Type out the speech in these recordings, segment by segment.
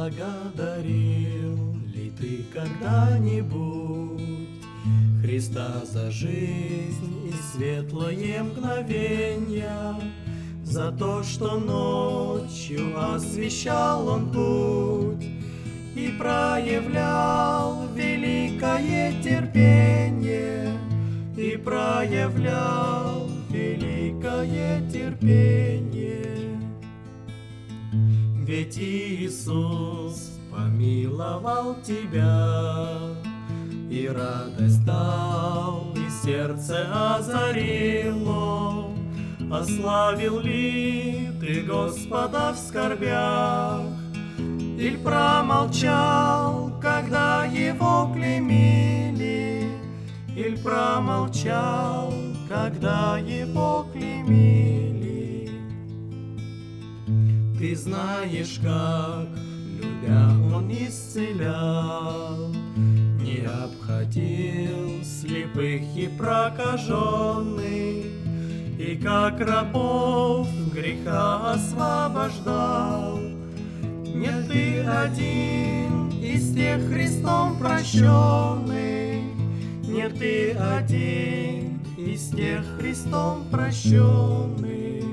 Благодарил ли ты когда-нибудь Христа за жизнь и светлое мгновенья, за то, что ночью освещал Он путь и проявлял великое терпение, и проявлял великое терпение? Ведь Иисус помиловал тебя, и радость дал, и сердце озарило. Ославил ли ты Господа в скорбях, или промолчал, когда Его клеймили, или промолчал, когда Его клеймили? Ты знаешь, как, любя, Он исцелял, не обходил слепых и прокаженных, и как рабов греха освобождал. Не ты один из тех Христом прощенных, не ты один из тех Христом прощенных.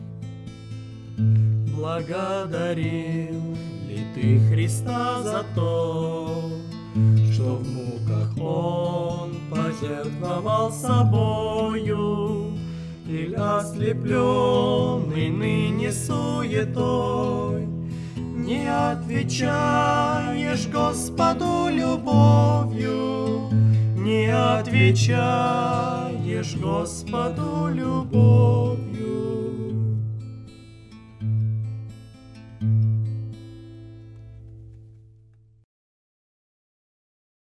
Благодарил ли ты Христа за то, что в муках Он пожертвовал собою, или ослепленный ныне суетой, не отвечаешь Господу любовью, не отвечаешь Господу любовью?